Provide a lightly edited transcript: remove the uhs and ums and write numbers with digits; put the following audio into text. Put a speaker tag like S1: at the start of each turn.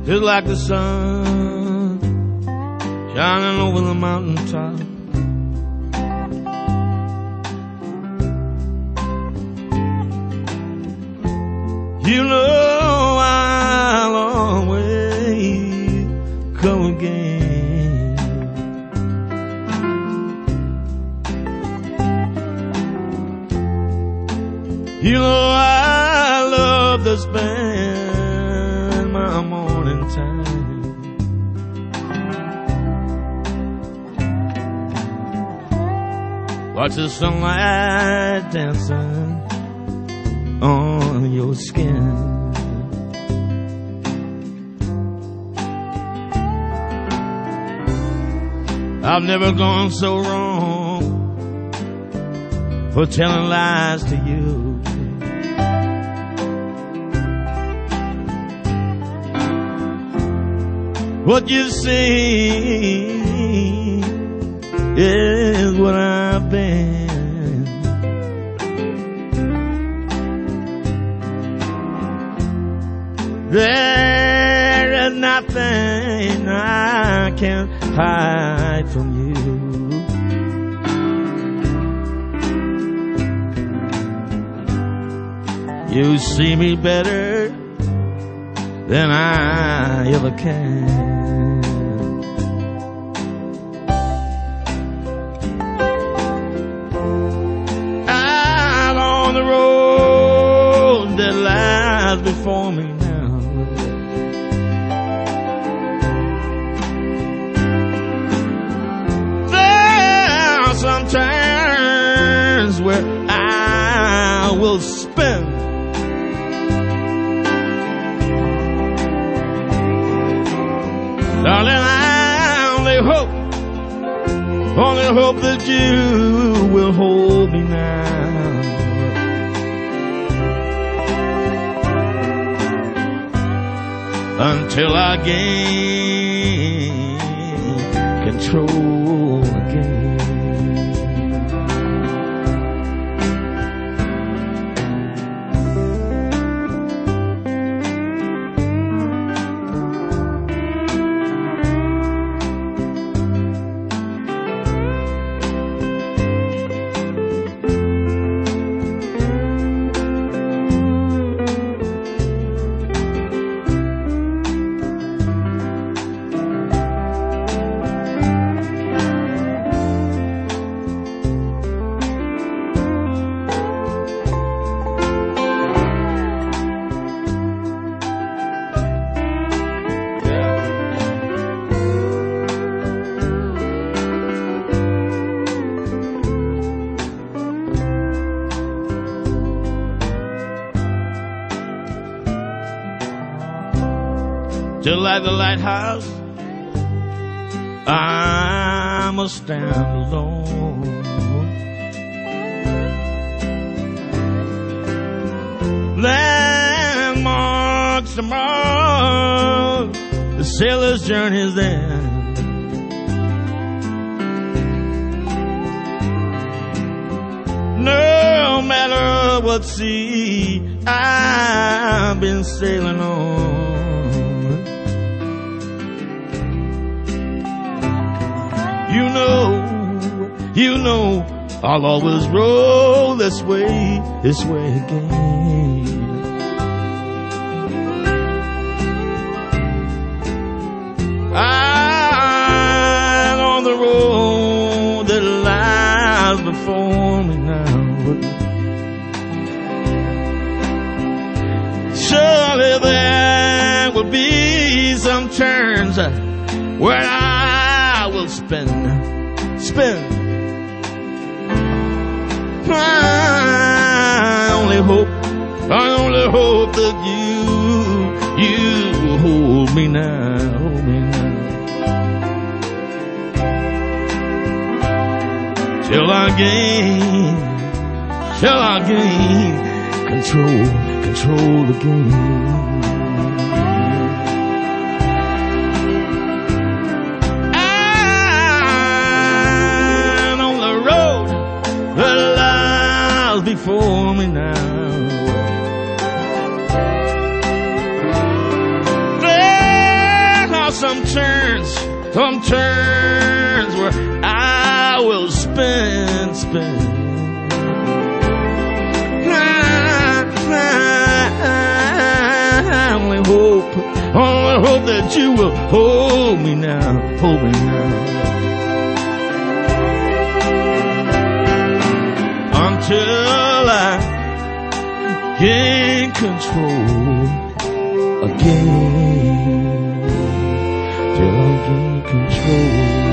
S1: just like the sun shining over the mountaintop. You know I'll always come again. You know I love to spend my morning time watch the sunlight dancing on your skin. I've never gone so wrong for telling lies to you. What you see is what I've been. There is nothing I can hide from you. You see me better than I ever can. Out on the road that lies before me now, sometimes where I will spend darling, I only hope that you will hold me now. Until I gain control again. Just like the lighthouse, I must stand alone. Landmarks to mark the sailor's journey's end. No matter what sea I've been sailing on, you know, I'll always roll this way again. I'm on the road that lies before me now. Surely there will be some turns where I will spin. I only hope that you will hold me now, till I gain control again. Before me now, there some turns where I will spin. I only hope that you will hold me now. Until I gain control again. Till I gain control.